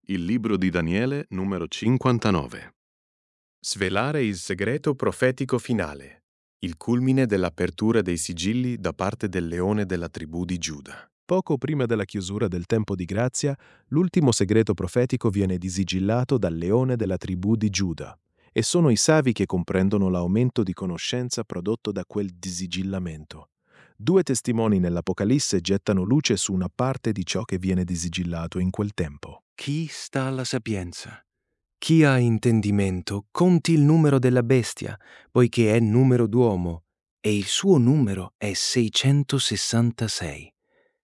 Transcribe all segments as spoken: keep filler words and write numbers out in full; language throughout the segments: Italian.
Il libro di Daniele, numero cinquantanove. Svelare il segreto profetico finale, il culmine dell'apertura dei sigilli da parte del leone della tribù di Giuda. Poco prima della chiusura del tempo di grazia, l'ultimo segreto profetico viene disigillato dal leone della tribù di Giuda, e sono i savi che comprendono l'aumento di conoscenza prodotto da quel disigillamento. Due testimoni nell'Apocalisse gettano luce su una parte di ciò che viene disigillato in quel tempo. Chi sta alla sapienza? Chi ha intendimento conti il numero della bestia, poiché è numero d'uomo, e il suo numero è seicentosessantasei.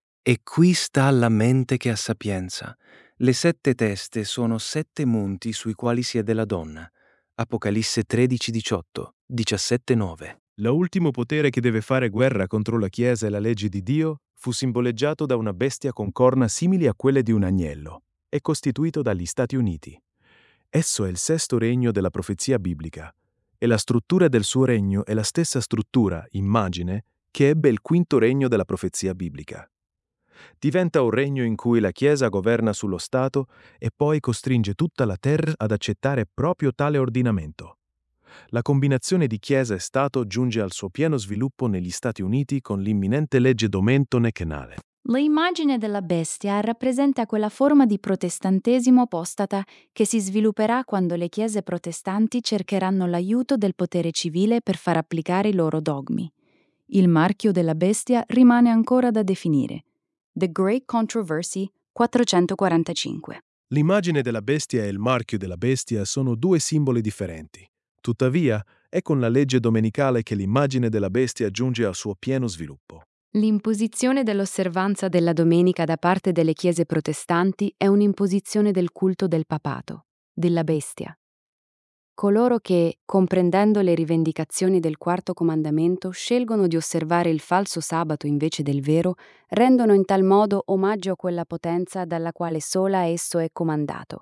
E qui sta la mente che ha sapienza. Le sette teste sono sette monti sui quali siede la donna. Apocalisse tredici diciotto, diciassette nove. L'ultimo potere che deve fare guerra contro la Chiesa e la legge di Dio fu simboleggiato da una bestia con corna simili a quelle di un agnello e costituito dagli Stati Uniti. Esso è il sesto regno della profezia biblica, e la struttura del suo regno è la stessa struttura, immagine, che ebbe il quinto regno della profezia biblica. Diventa un regno in cui la Chiesa governa sullo Stato e poi costringe tutta la terra ad accettare proprio tale ordinamento. La combinazione di Chiesa e Stato giunge al suo pieno sviluppo negli Stati Uniti con l'imminente legge Domento-Nechenale. L'immagine della bestia rappresenta quella forma di protestantesimo apostata che si svilupperà quando le chiese protestanti cercheranno l'aiuto del potere civile per far applicare i loro dogmi. Il marchio della bestia rimane ancora da definire. The Great Controversy quattrocentoquarantacinque. L'immagine della bestia e il marchio della bestia sono due simboli differenti. Tuttavia, è con la legge domenicale che l'immagine della bestia giunge al suo pieno sviluppo. L'imposizione dell'osservanza della domenica da parte delle chiese protestanti è un'imposizione del culto del papato, della bestia. Coloro che, comprendendo le rivendicazioni del quarto comandamento, scelgono di osservare il falso sabato invece del vero, rendono in tal modo omaggio a quella potenza dalla quale sola esso è comandato.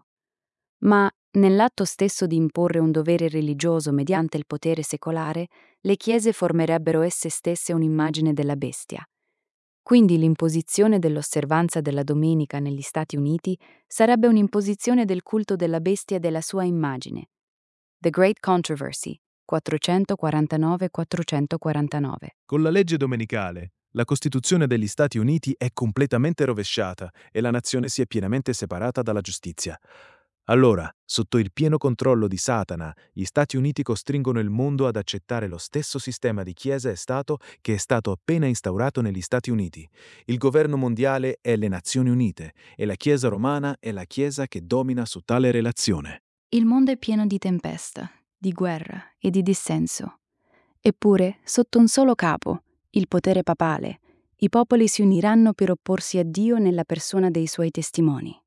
Ma, nell'atto stesso di imporre un dovere religioso mediante il potere secolare, le chiese formerebbero esse stesse un'immagine della bestia. Quindi l'imposizione dell'osservanza della domenica negli Stati Uniti sarebbe un'imposizione del culto della bestia e della sua immagine. The Great Controversy, quattrocentoquarantanove quattrocentoquarantanove. Con la legge domenicale, la Costituzione degli Stati Uniti è completamente rovesciata e la nazione si è pienamente separata dalla giustizia. Allora, sotto il pieno controllo di Satana, gli Stati Uniti costringono il mondo ad accettare lo stesso sistema di Chiesa e Stato che è stato appena instaurato negli Stati Uniti. Il governo mondiale è le Nazioni Unite e la Chiesa romana è la Chiesa che domina su tale relazione. Il mondo è pieno di tempesta, di guerra e di dissenso. Eppure, sotto un solo capo, il potere papale, i popoli si uniranno per opporsi a Dio nella persona dei suoi testimoni.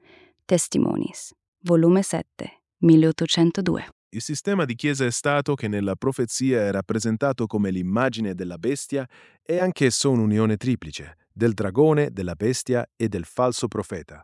Testimonies, volume sette, milleottocentodue. Il sistema di Chiesa e Stato, che nella profezia è rappresentato come l'immagine della bestia, è anch'esso un'unione triplice, del dragone, della bestia e del falso profeta.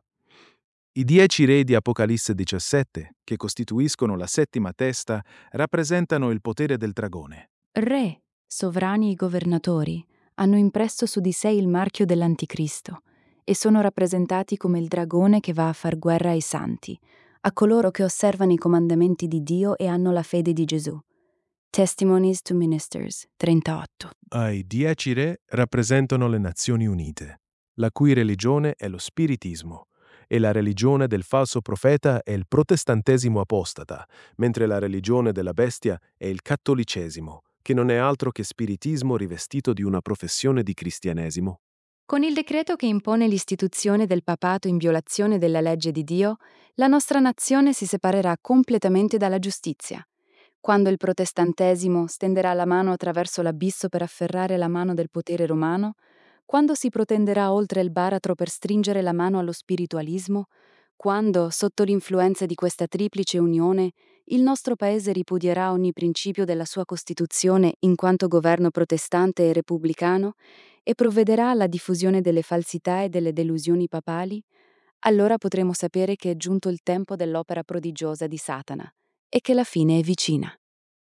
I dieci re di Apocalisse diciassette, che costituiscono la settima testa, rappresentano il potere del dragone. Re, sovrani e governatori, hanno impresso su di sé il marchio dell'Anticristo e sono rappresentati come il dragone che va a far guerra ai santi, a coloro che osservano i comandamenti di Dio e hanno la fede di Gesù. Testimonies to Ministers, trentotto. I dieci re rappresentano le Nazioni Unite, la cui religione è lo spiritismo, e la religione del falso profeta è il protestantesimo apostata, mentre la religione della bestia è il cattolicesimo, che non è altro che spiritismo rivestito di una professione di cristianesimo. Con il decreto che impone l'istituzione del papato in violazione della legge di Dio, la nostra nazione si separerà completamente dalla giustizia. Quando il protestantesimo stenderà la mano attraverso l'abisso per afferrare la mano del potere romano, quando si protenderà oltre il baratro per stringere la mano allo spiritualismo, quando, sotto l'influenza di questa triplice unione, il nostro Paese ripudierà ogni principio della sua Costituzione in quanto governo protestante e repubblicano e provvederà alla diffusione delle falsità e delle delusioni papali, allora potremo sapere che è giunto il tempo dell'opera prodigiosa di Satana e che la fine è vicina.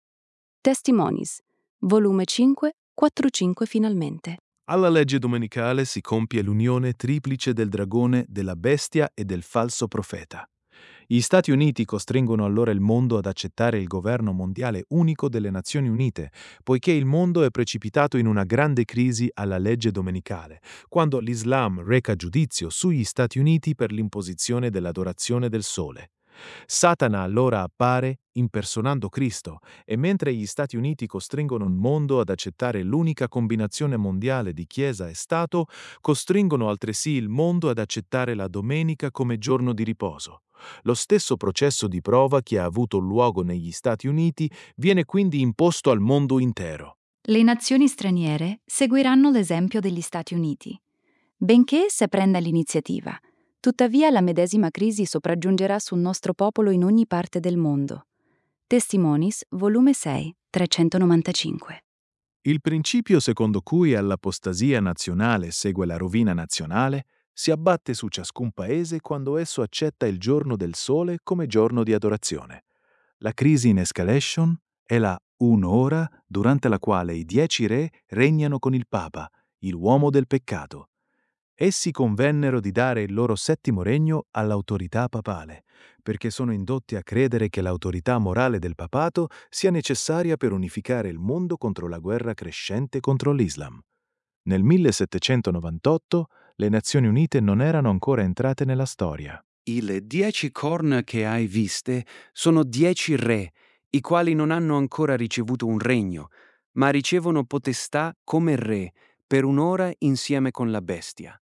Testimonies, volume cinque, quarantacinque finalmente. Alla legge domenicale si compie l'unione triplice del dragone, della bestia e del falso profeta. Gli Stati Uniti costringono allora il mondo ad accettare il governo mondiale unico delle Nazioni Unite, poiché il mondo è precipitato in una grande crisi alla legge domenicale, quando l'Islam reca giudizio sugli Stati Uniti per l'imposizione dell'adorazione del sole. Satana allora appare impersonando Cristo e mentre gli Stati Uniti costringono il mondo ad accettare l'unica combinazione mondiale di Chiesa e Stato, costringono altresì il mondo ad accettare la domenica come giorno di riposo. Lo stesso processo di prova che ha avuto luogo negli Stati Uniti viene quindi imposto al mondo intero. Le nazioni straniere seguiranno l'esempio degli Stati Uniti, benché esse prenda l'iniziativa. Tuttavia la medesima crisi sopraggiungerà sul nostro popolo in ogni parte del mondo. Testimonis, volume sei, trecentonovantacinque. Il principio secondo cui all'apostasia nazionale segue la rovina nazionale si abbatte su ciascun paese quando esso accetta il giorno del sole come giorno di adorazione. La crisi in escalation è la un'ora durante la quale i dieci re regnano con il Papa, il uomo del peccato. Essi convennero di dare il loro settimo regno all'autorità papale, perché sono indotti a credere che l'autorità morale del papato sia necessaria per unificare il mondo contro la guerra crescente contro l'Islam. Nel millesettecentonovantotto le Nazioni Unite non erano ancora entrate nella storia. I dieci corna che hai viste sono dieci re, i quali non hanno ancora ricevuto un regno, ma ricevono potestà come re per un'ora insieme con la bestia.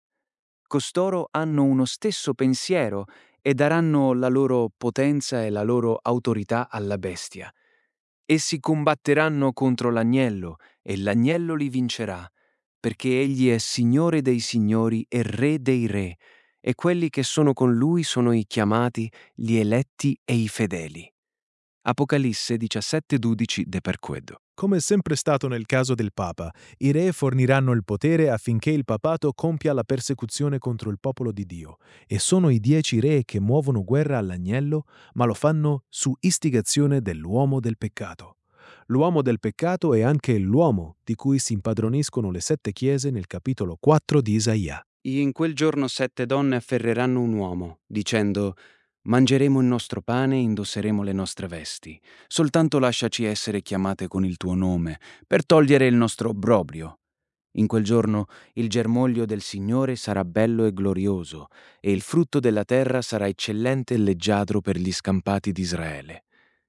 Costoro hanno uno stesso pensiero e daranno la loro potenza e la loro autorità alla bestia. Essi combatteranno contro l'agnello e l'agnello li vincerà, perché egli è Signore dei signori e Re dei re, e quelli che sono con lui sono i chiamati, gli eletti e i fedeli. Apocalisse diciassette dodici de Perquedo. Come è sempre stato nel caso del Papa, i re forniranno il potere affinché il papato compia la persecuzione contro il popolo di Dio, e sono i dieci re che muovono guerra all'agnello, ma lo fanno su istigazione dell'uomo del peccato. L'uomo del peccato è anche l'uomo di cui si impadroniscono le sette chiese nel capitolo quattro di Isaia. In quel giorno sette donne afferreranno un uomo, dicendo: mangeremo il nostro pane e indosseremo le nostre vesti. Soltanto lasciaci essere chiamate con il tuo nome, per togliere il nostro obbrobrio. In quel giorno il germoglio del Signore sarà bello e glorioso, e il frutto della terra sarà eccellente e leggiadro per gli scampati di Israele.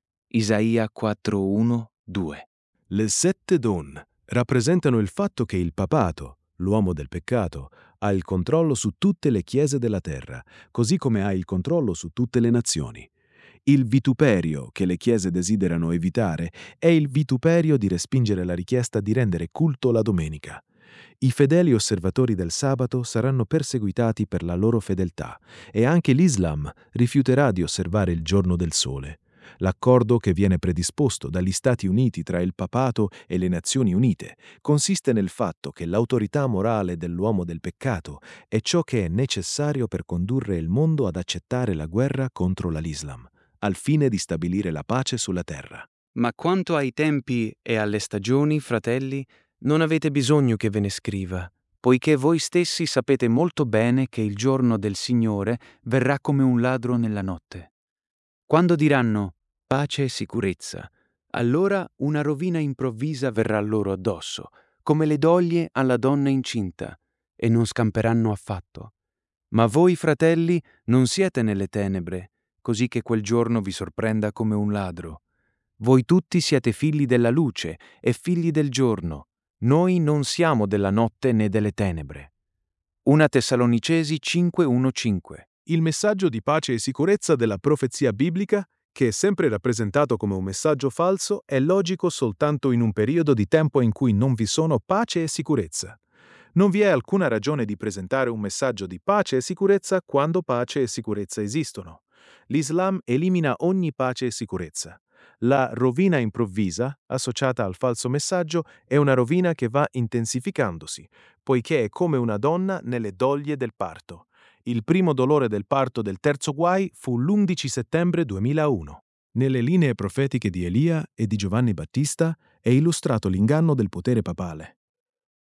Isaia quattro uno due. Le sette donne rappresentano il fatto che il papato, l'uomo del peccato, ha il controllo su tutte le chiese della terra, così come ha il controllo su tutte le nazioni. Il vituperio che le chiese desiderano evitare è il vituperio di respingere la richiesta di rendere culto la domenica. I fedeli osservatori del sabato saranno perseguitati per la loro fedeltà e anche l'Islam rifiuterà di osservare il giorno del sole. L'accordo che viene predisposto dagli Stati Uniti tra il papato e le Nazioni Unite consiste nel fatto che l'autorità morale dell'uomo del peccato è ciò che è necessario per condurre il mondo ad accettare la guerra contro l'Islam, al fine di stabilire la pace sulla terra. Ma quanto ai tempi e alle stagioni, fratelli, non avete bisogno che ve ne scriva, poiché voi stessi sapete molto bene che il giorno del Signore verrà come un ladro nella notte. Quando diranno pace e sicurezza, allora una rovina improvvisa verrà loro addosso, come le doglie alla donna incinta, e non scamperanno affatto. Ma voi, fratelli, non siete nelle tenebre, così che quel giorno vi sorprenda come un ladro. Voi tutti siete figli della luce e figli del giorno. Noi non siamo della notte né delle tenebre. Prima Tessalonicesi cinque uno cinque. Il messaggio di pace e sicurezza della profezia biblica, che è sempre rappresentato come un messaggio falso, è logico soltanto in un periodo di tempo in cui non vi sono pace e sicurezza. Non vi è alcuna ragione di presentare un messaggio di pace e sicurezza quando pace e sicurezza esistono. L'Islam elimina ogni pace e sicurezza. La rovina improvvisa, associata al falso messaggio, è una rovina che va intensificandosi, poiché è come una donna nelle doglie del parto. Il primo dolore del parto del terzo guai fu l'undici settembre duemilauno. Nelle linee profetiche di Elia e di Giovanni Battista è illustrato l'inganno del potere papale.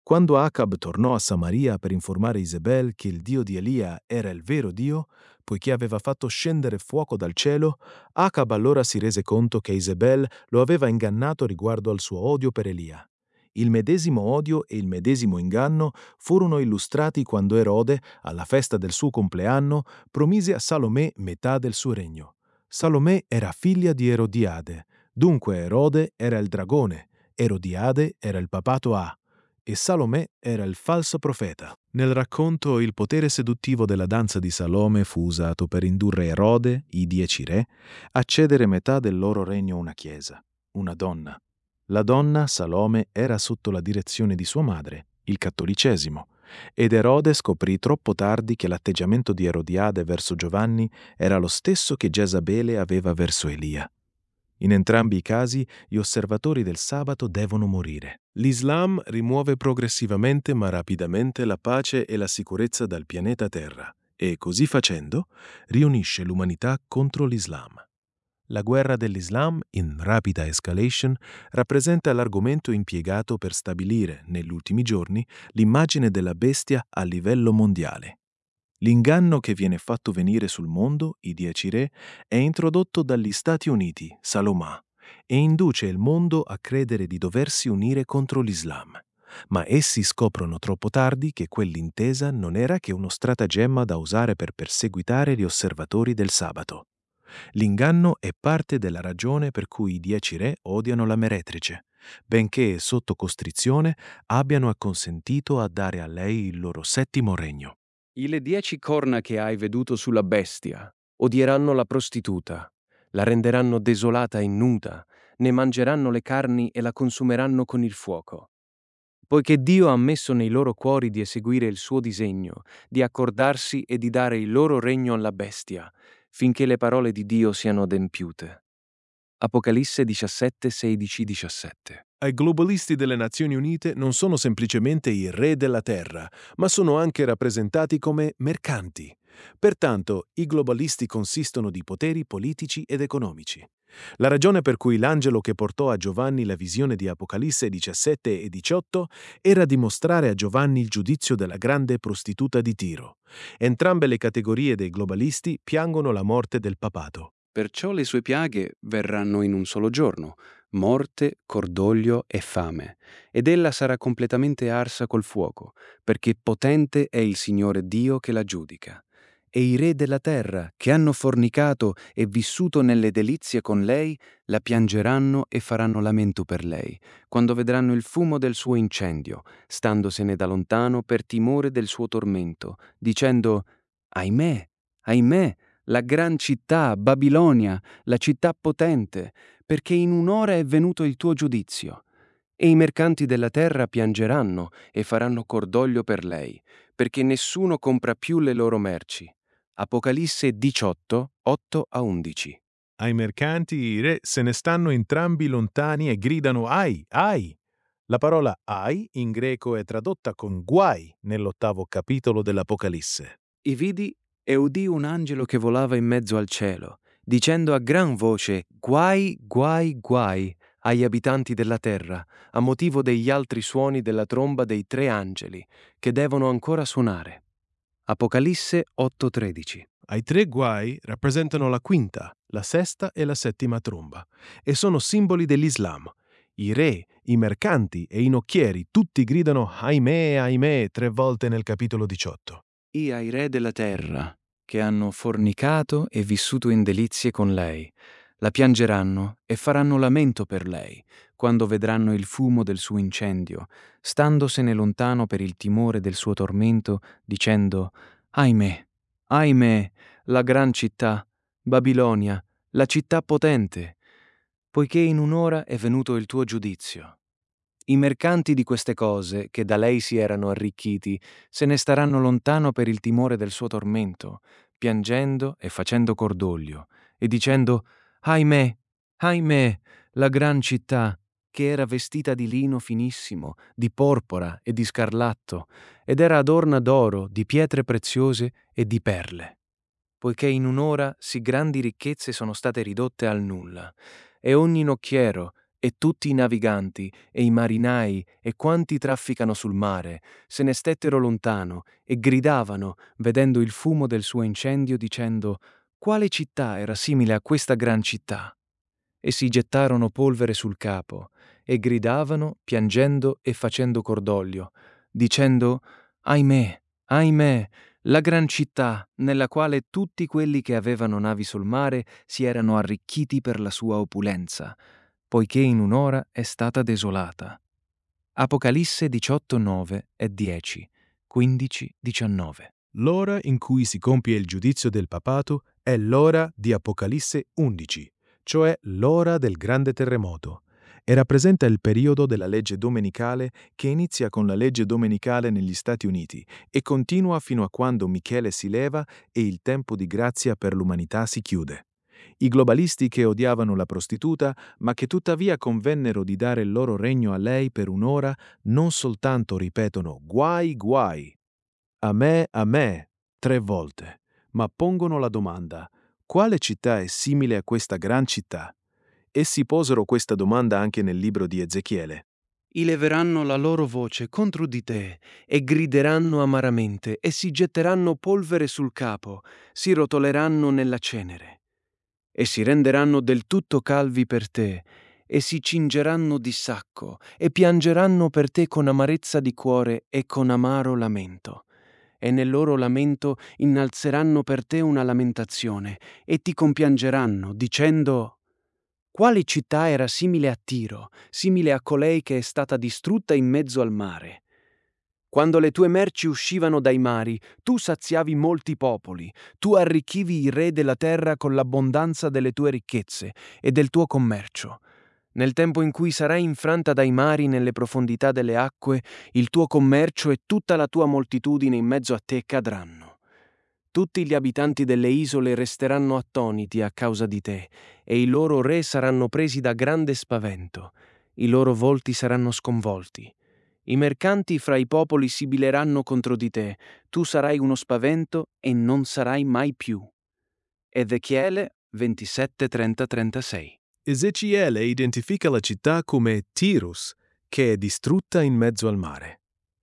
Quando Acab tornò a Samaria per informare Isabel che il Dio di Elia era il vero Dio, poiché aveva fatto scendere fuoco dal cielo, Acab allora si rese conto che Isabel lo aveva ingannato riguardo al suo odio per Elia. Il medesimo odio e il medesimo inganno furono illustrati quando Erode, alla festa del suo compleanno, promise a Salomè metà del suo regno. Salomè era figlia di Erodiade, dunque Erode era il dragone, Erodiade era il papato A, e Salomè era il falso profeta. Nel racconto, il potere seduttivo della danza di Salome fu usato per indurre Erode, i dieci re, a cedere metà del loro regno a una chiesa, una donna. La donna, Salome, era sotto la direzione di sua madre, il cattolicesimo, ed Erode scoprì troppo tardi che l'atteggiamento di Erodiade verso Giovanni era lo stesso che Jezabele aveva verso Elia. In entrambi i casi, gli osservatori del sabato devono morire. L'Islam rimuove progressivamente ma rapidamente la pace e la sicurezza dal pianeta Terra e, così facendo, riunisce l'umanità contro l'Islam. La guerra dell'Islam, in rapida escalation, rappresenta l'argomento impiegato per stabilire, negli ultimi giorni, l'immagine della bestia a livello mondiale. L'inganno che viene fatto venire sul mondo, i dieci re, è introdotto dagli Stati Uniti, Salomà, e induce il mondo a credere di doversi unire contro l'Islam. Ma essi scoprono troppo tardi che quell'intesa non era che uno stratagemma da usare per perseguitare gli osservatori del sabato. L'inganno è parte della ragione per cui i dieci re odiano la meretrice, benché sotto costrizione abbiano acconsentito a dare a lei il loro settimo regno. I le dieci corna che hai veduto sulla bestia odieranno la prostituta, la renderanno desolata e nuda, ne mangeranno le carni e la consumeranno con il fuoco. Poiché Dio ha messo nei loro cuori di eseguire il suo disegno, di accordarsi e di dare il loro regno alla bestia, finché le parole di Dio siano adempiute. Apocalisse diciassette, sedici, diciassette. Ai globalisti delle Nazioni Unite non sono semplicemente i re della terra, ma sono anche rappresentati come mercanti. Pertanto, i globalisti consistono di poteri politici ed economici. La ragione per cui l'angelo che portò a Giovanni la visione di Apocalisse diciassette e diciotto era di mostrare a Giovanni il giudizio della grande prostituta di Tiro. Entrambe le categorie dei globalisti piangono la morte del papato. Perciò le sue piaghe verranno in un solo giorno, morte, cordoglio e fame, ed ella sarà completamente arsa col fuoco, perché potente è il Signore Dio che la giudica. E i re della terra, che hanno fornicato e vissuto nelle delizie con lei, la piangeranno e faranno lamento per lei, quando vedranno il fumo del suo incendio, standosene da lontano per timore del suo tormento, dicendo: Ahimè, ahimè, la gran città, Babilonia, la città potente, perché in un'ora è venuto il tuo giudizio. E i mercanti della terra piangeranno e faranno cordoglio per lei, perché nessuno compra più le loro merci. Apocalisse diciotto, otto a undici. Ai mercanti i re se ne stanno entrambi lontani e gridano ai, ai. La parola ai in greco è tradotta con guai nell'ottavo capitolo dell'Apocalisse. E vidi e udì un angelo che volava in mezzo al cielo, dicendo a gran voce: guai, guai, guai agli abitanti della terra, a motivo degli altri suoni della tromba dei tre angeli, che devono ancora suonare. Apocalisse otto tredici. Ai tre guai rappresentano la quinta, la sesta e la settima tromba, e sono simboli dell'Islam. I re, i mercanti e i nocchieri tutti gridano ahimè, ahimè tre volte nel capitolo diciotto. E ai re della terra, che hanno fornicato e vissuto in delizie con lei, la piangeranno e faranno lamento per lei, quando vedranno il fumo del suo incendio, standosene lontano per il timore del suo tormento, dicendo: ahimè, ahimè, la gran città, Babilonia, la città potente, poiché in un'ora è venuto il tuo giudizio. I mercanti di queste cose, che da lei si erano arricchiti, se ne staranno lontano per il timore del suo tormento, piangendo e facendo cordoglio, e dicendo: ahimè, ahimè, la gran città, che era vestita di lino finissimo, di porpora e di scarlatto, ed era adorna d'oro, di pietre preziose e di perle. Poiché in un'ora sì grandi ricchezze sono state ridotte al nulla, e ogni nocchiero E tutti i naviganti, e i marinai, e quanti trafficano sul mare, se ne stettero lontano e gridavano, vedendo il fumo del suo incendio, dicendo: «Quale città era simile a questa gran città?» E si gettarono polvere sul capo, e gridavano, piangendo e facendo cordoglio, dicendo: «Ahimè, ahimè, la gran città, nella quale tutti quelli che avevano navi sul mare si erano arricchiti per la sua opulenza, poiché in un'ora è stata desolata». Apocalisse diciotto, nove e dieci, quindici, diciannove. L'ora in cui si compie il giudizio del papato è l'ora di Apocalisse undici, cioè l'ora del grande terremoto, e rappresenta il periodo della legge domenicale che inizia con la legge domenicale negli Stati Uniti e continua fino a quando Michele si leva e il tempo di grazia per l'umanità si chiude. I globalisti che odiavano la prostituta, ma che tuttavia convennero di dare il loro regno a lei per un'ora, non soltanto ripetono «guai, guai», «a me, a me», tre volte, ma pongono la domanda: quale città è simile a questa gran città? Essi posero questa domanda anche nel libro di Ezechiele. Leveranno la loro voce contro di te e grideranno amaramente e si getteranno polvere sul capo, si rotoleranno nella cenere e si renderanno del tutto calvi per te e si cingeranno di sacco e piangeranno per te con amarezza di cuore e con amaro lamento. E nel loro lamento innalzeranno per te una lamentazione e ti compiangeranno dicendo: «Quale città era simile a Tiro, simile a colei che è stata distrutta in mezzo al mare? Quando le tue merci uscivano dai mari, tu saziavi molti popoli, tu arricchivi i re della terra con l'abbondanza delle tue ricchezze e del tuo commercio. Nel tempo in cui sarai infranta dai mari nelle profondità delle acque, il tuo commercio e tutta la tua moltitudine in mezzo a te cadranno. Tutti gli abitanti delle isole resteranno attoniti a causa di te, e i loro re saranno presi da grande spavento. I loro volti saranno sconvolti. I mercanti fra i popoli sibileranno contro di te. Tu sarai uno spavento e non sarai mai più». Ezechiele ventisette, trenta, trentasei. Ezechiele identifica la città come Tirus, che è distrutta in mezzo al mare.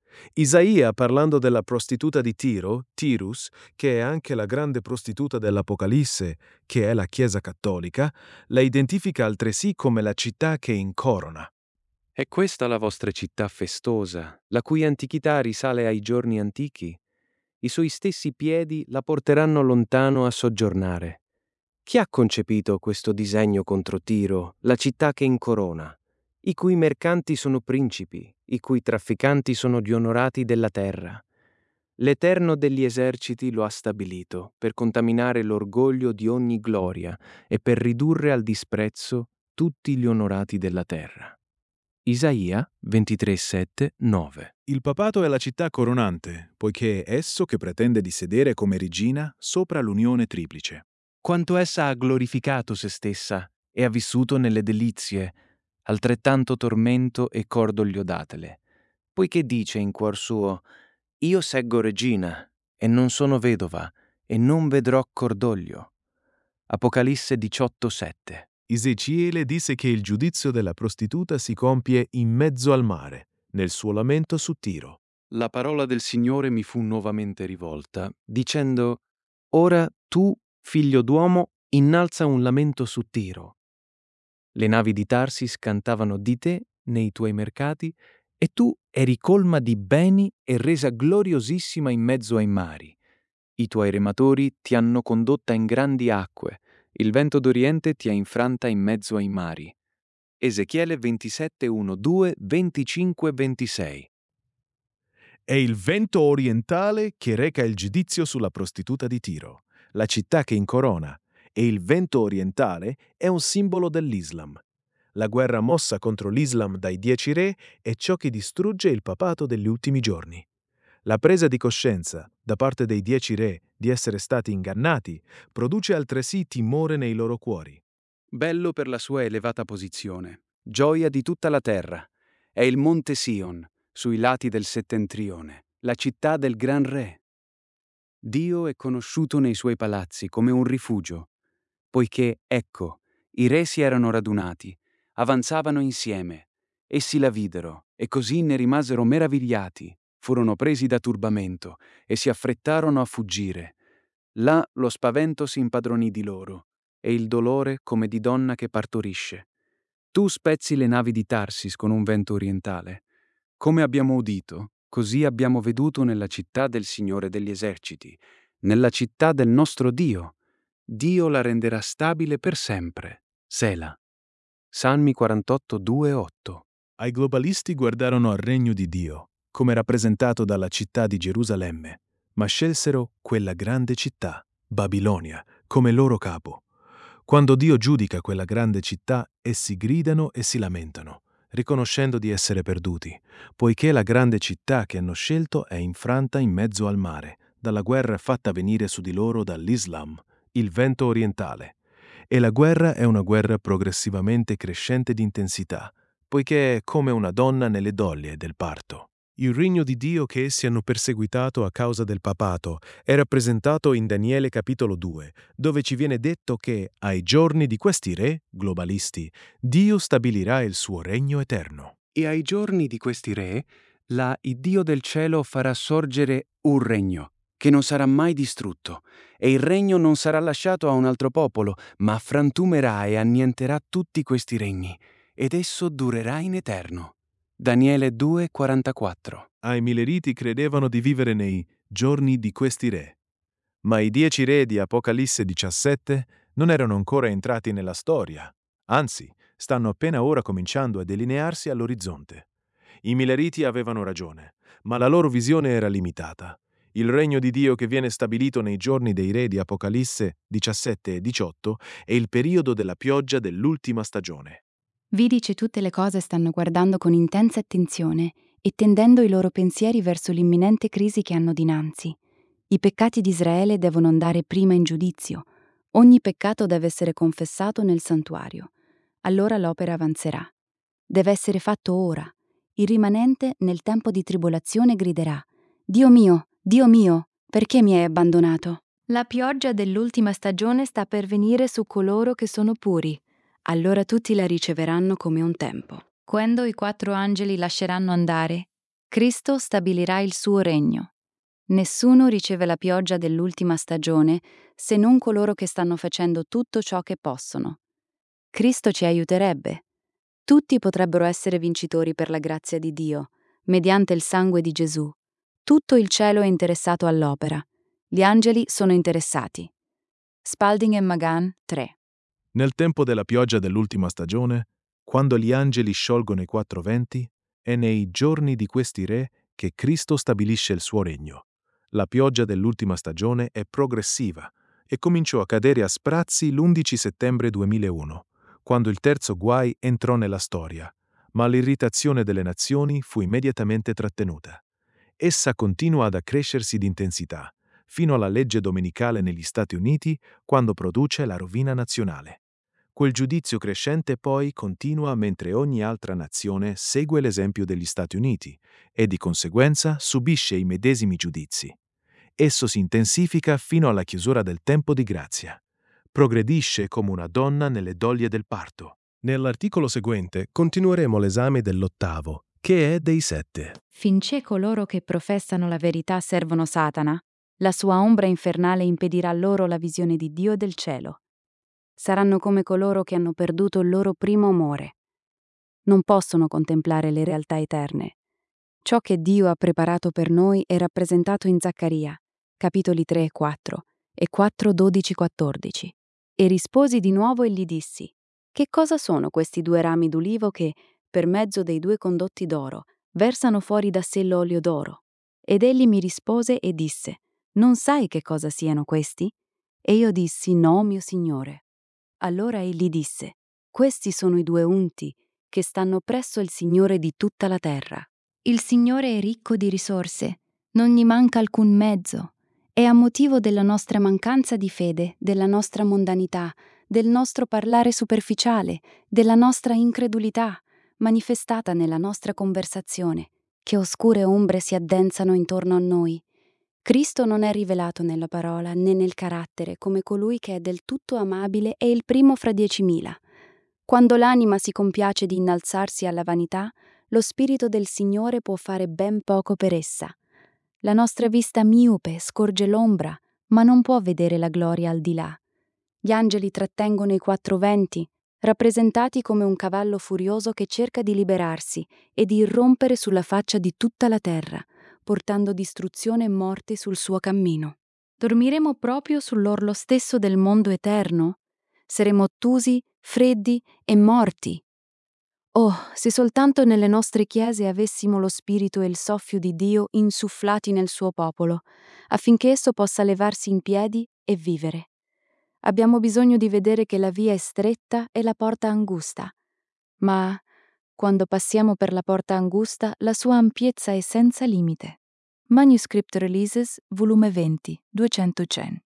Isaia, parlando della prostituta di Tiro, Tirus, che è anche la grande prostituta dell'Apocalisse, che è la Chiesa cattolica, la identifica altresì come la città che incorona. È questa la vostra città festosa, la cui antichità risale ai giorni antichi? I suoi stessi piedi la porteranno lontano a soggiornare. Chi ha concepito questo disegno contro Tiro, la città che incorona, i cui mercanti sono principi, i cui trafficanti sono gli onorati della terra? L'Eterno degli eserciti lo ha stabilito per contaminare l'orgoglio di ogni gloria e per ridurre al disprezzo tutti gli onorati della terra. Isaia ventitré, sette, nove. Il papato è la città coronante, poiché è esso che pretende di sedere come regina sopra l'unione triplice. Quanto essa ha glorificato se stessa e ha vissuto nelle delizie, altrettanto tormento e cordoglio datele, poiché dice in cuor suo: «Io seggo regina, e non sono vedova, e non vedrò cordoglio». Apocalisse diciotto, sette. Ezechiele disse che il giudizio della prostituta si compie in mezzo al mare, nel suo lamento su Tiro. La parola del Signore mi fu nuovamente rivolta, dicendo: «Ora tu, figlio d'uomo, innalza un lamento su Tiro. Le navi di Tarsis cantavano di te nei tuoi mercati, e tu eri colma di beni e resa gloriosissima in mezzo ai mari. I tuoi rematori ti hanno condotta in grandi acque, il vento d'Oriente ti ha infranta in mezzo ai mari». Ezechiele ventisette, uno, due, venticinque, ventisei. È il vento orientale che reca il giudizio sulla prostituta di Tiro, la città che incorona, e il vento orientale è un simbolo dell'Islam. La guerra mossa contro l'Islam dai dieci re è ciò che distrugge il papato degli ultimi giorni. La presa di coscienza, da parte dei dieci re, di essere stati ingannati, produce altresì timore nei loro cuori. bello per la sua elevata posizione, gioia di tutta la terra, è il monte Sion, sui lati del settentrione, la città del gran re. Dio è conosciuto nei suoi palazzi come un rifugio, poiché, ecco, i re si erano radunati, avanzavano insieme. Essi la videro, e così ne rimasero meravigliati. Furono presi da turbamento, e si affrettarono a fuggire. Là lo spavento si impadronì di loro, e il dolore come di donna che partorisce. Tu spezzi le navi di Tarsis con un vento orientale. Come abbiamo udito, così abbiamo veduto nella città del Signore degli eserciti, nella città del nostro Dio. Dio la renderà stabile per sempre. Sela. Salmi quarantotto, due, otto. Ai globalisti guardarono al regno di Dio, come rappresentato dalla città di Gerusalemme, ma scelsero quella grande città, Babilonia, come loro capo. Quando Dio giudica quella grande città, essi gridano e si lamentano, riconoscendo di essere perduti, poiché la grande città che hanno scelto è infranta in mezzo al mare, dalla guerra fatta venire su di loro dall'Islam, il vento orientale. E la guerra è una guerra progressivamente crescente di intensità, poiché è come una donna nelle doglie del parto. Il regno di Dio che essi hanno perseguitato a causa del papato è rappresentato in Daniele capitolo due, dove ci viene detto che ai giorni di questi re, globalisti, Dio stabilirà il suo regno eterno. E ai giorni di questi re, la il Dio del cielo farà sorgere un regno, che non sarà mai distrutto, e il regno non sarà lasciato a un altro popolo, ma frantumerà e annienterà tutti questi regni, ed esso durerà in eterno. Daniele due, quarantaquattro. Ai Mileriti credevano di vivere nei giorni di questi re, ma i dieci re di Apocalisse diciassette non erano ancora entrati nella storia, anzi, stanno appena ora cominciando a delinearsi all'orizzonte. I Mileriti avevano ragione, ma la loro visione era limitata. Il regno di Dio che viene stabilito nei giorni dei re di Apocalisse diciassette e diciotto è il periodo della pioggia dell'ultima stagione. Vi dice tutte le cose stanno guardando con intensa attenzione e tendendo i loro pensieri verso l'imminente crisi che hanno dinanzi. I peccati di Israele devono andare prima in giudizio. Ogni peccato deve essere confessato nel santuario. Allora l'opera avanzerà. Deve essere fatto ora. Il rimanente nel tempo di tribolazione griderà: Dio mio, Dio mio, perché mi hai abbandonato? La pioggia dell'ultima stagione sta per venire su coloro che sono puri. Allora tutti la riceveranno come un tempo. Quando i quattro angeli lasceranno andare, Cristo stabilirà il suo regno. Nessuno riceve la pioggia dell'ultima stagione se non coloro che stanno facendo tutto ciò che possono. Cristo ci aiuterebbe. Tutti potrebbero essere vincitori per la grazia di Dio, mediante il sangue di Gesù. Tutto il cielo è interessato all'opera. Gli angeli sono interessati. Spalding e Magan, tre. Nel tempo della pioggia dell'ultima stagione, quando gli angeli sciolgono i quattro venti, è nei giorni di questi re che Cristo stabilisce il suo regno. La pioggia dell'ultima stagione è progressiva e cominciò a cadere a sprazzi l'undici settembre duemilauno, quando il terzo guai entrò nella storia, ma l'irritazione delle nazioni fu immediatamente trattenuta. Essa continua ad accrescersi di intensità, fino alla legge domenicale negli Stati Uniti, quando produce la rovina nazionale. Quel giudizio crescente poi continua mentre ogni altra nazione segue l'esempio degli Stati Uniti e di conseguenza subisce i medesimi giudizi. Esso si intensifica fino alla chiusura del tempo di grazia. Progredisce come una donna nelle doglie del parto. Nell'articolo seguente continueremo l'esame dell'ottavo, che è dei sette. Finché coloro che professano la verità servono Satana, la sua ombra infernale impedirà loro la visione di Dio e del cielo. Saranno come coloro che hanno perduto il loro primo amore. Non possono contemplare le realtà eterne. Ciò che Dio ha preparato per noi è rappresentato in Zaccaria, capitoli tre e quattro, e quattro, dodici, quattordici. E risposi di nuovo e gli dissi: Che cosa sono questi due rami d'ulivo che, per mezzo dei due condotti d'oro, versano fuori da sé l'olio d'oro? Ed egli mi rispose e disse: Non sai che cosa siano questi? E io dissi: No, mio Signore. Allora egli disse: Questi sono i due unti che stanno presso il Signore di tutta la terra. Il Signore è ricco di risorse, non gli manca alcun mezzo, e a motivo della nostra mancanza di fede, della nostra mondanità, del nostro parlare superficiale, della nostra incredulità, manifestata nella nostra conversazione, che oscure ombre si addensano intorno a noi. Cristo non è rivelato nella parola né nel carattere come colui che è del tutto amabile e il primo fra diecimila. Quando l'anima si compiace di innalzarsi alla vanità, lo Spirito del Signore può fare ben poco per essa. La nostra vista miope scorge l'ombra, ma non può vedere la gloria al di là. Gli angeli trattengono i quattro venti, rappresentati come un cavallo furioso che cerca di liberarsi e di irrompere sulla faccia di tutta la terra, portando distruzione e morte sul suo cammino. Dormiremo proprio sull'orlo stesso del mondo eterno? Saremo ottusi, freddi e morti. Oh, se soltanto nelle nostre chiese avessimo lo spirito e il soffio di Dio insufflati nel suo popolo, affinché esso possa levarsi in piedi e vivere. Abbiamo bisogno di vedere che la via è stretta e la porta angusta. Ma, quando passiamo per la porta angusta, la sua ampiezza è senza limite. Manuscript Releases, volume venti, duecentocento.